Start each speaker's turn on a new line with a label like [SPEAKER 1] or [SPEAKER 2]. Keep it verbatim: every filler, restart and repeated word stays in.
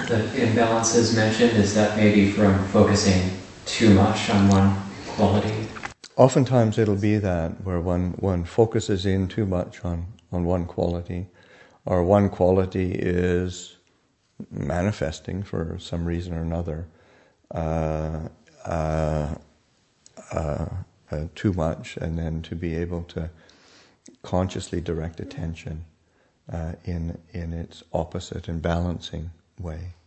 [SPEAKER 1] the imbalances mentioned, is that maybe from focusing too much on one quality?
[SPEAKER 2] Oftentimes it'll be that, where one, one focuses in too much on, on one quality, or one quality is manifesting for some reason or another uh, uh, uh, uh, too much, and then to be able to consciously direct attention uh, in in its opposite and balancing way.